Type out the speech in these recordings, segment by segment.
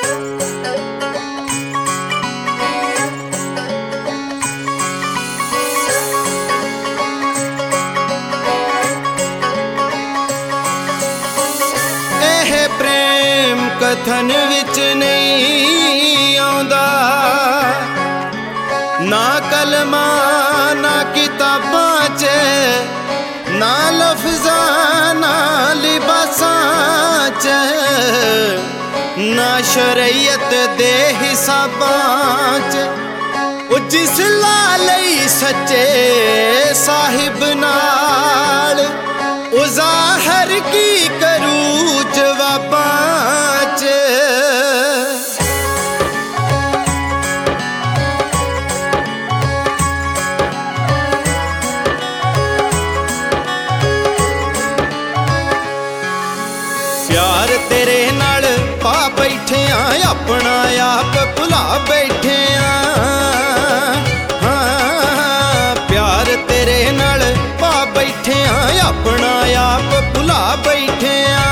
कथन विच नहीं आउंदा, ना कलमा ना किताबां च, ना लफ्ज़ां ना लिबासां च, ना शरीयत दे हिसाबां च। ओ जिस ला लई सच्चे साहिब नाल ओ ज़ाहिर की करूं जवाबां च। प्यार तेरे नाल पा बैठे आ, अपना आप भुला बैठे आ। हाँ, प्यार तेरे नाल पा बैठे आ, अपना आप भुला बैठे आ।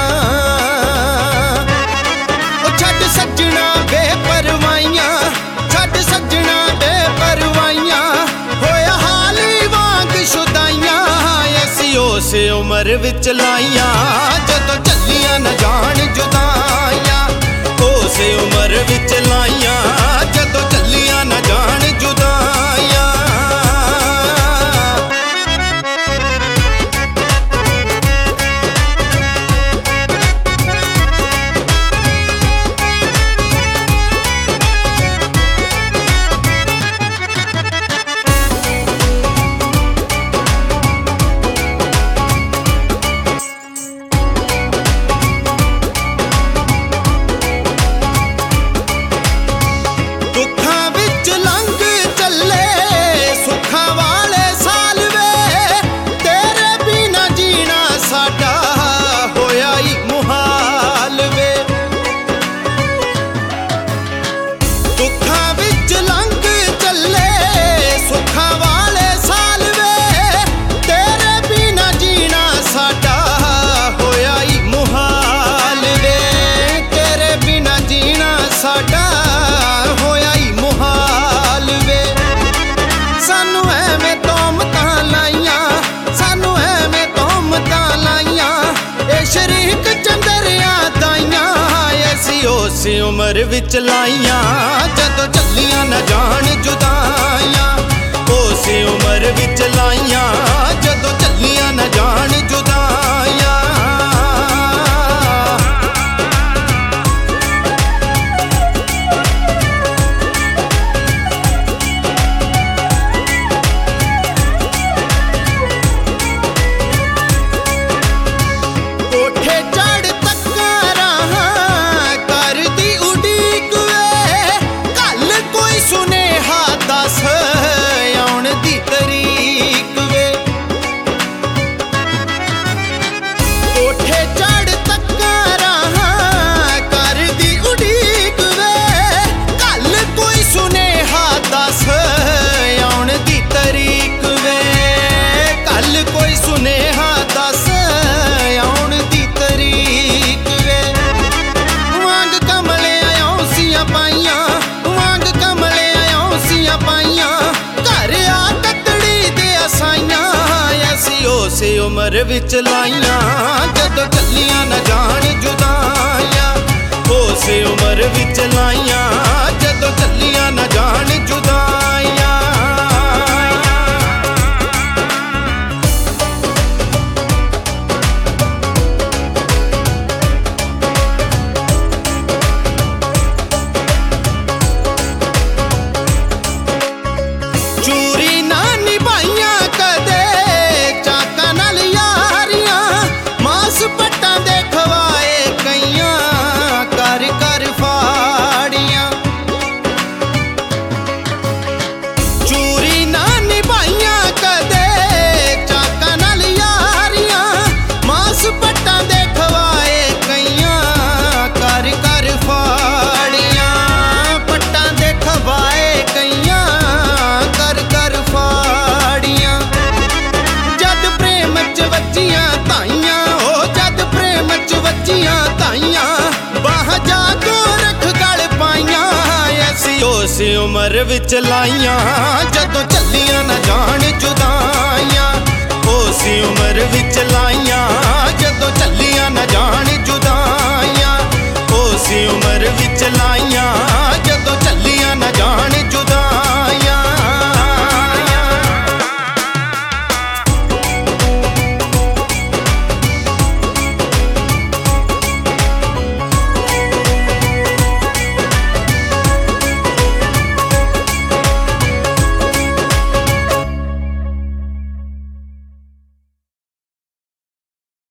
ओ छड्ड सज्जना बेपरवाइयां, छड्ड सज्जना बेपरवाइयां, होया हाली वांग शुदाइयां, ऐसी उस उम्र विच लाइयां जदों चलियां न जान जुदाइयां। उस उम्र विच लाइयां जदों चलियां न जान जुदाइयां। उस उम्र विच लाइयां जदों चलियां न जान जुदाइयां। उस उम्र विच लाइयां जदों चलियां न जान जुदाइयां। कोठे चढ़ उस उम्र विच लाइयां जदों चलियां न जान जुदाइयां। उस उम्र विच लाइयां जदों चलियां न जान जुदाइयां। चूरी ना निभाइयां कदे चाका नाल यारियां, मास पट्टां दे खवाए कईयां कर कर फा ਉਸ ਉਮਰ ਵਿੱਚ ਲਾਈਆਂ ਜਦੋਂ ਚੱਲੀਆਂ ਨਾ ਜਾਣ ਜੁਦਾਈਆਂ। ਉਸ ਉਮਰ ਵਿੱਚ ਲਾਈਆਂ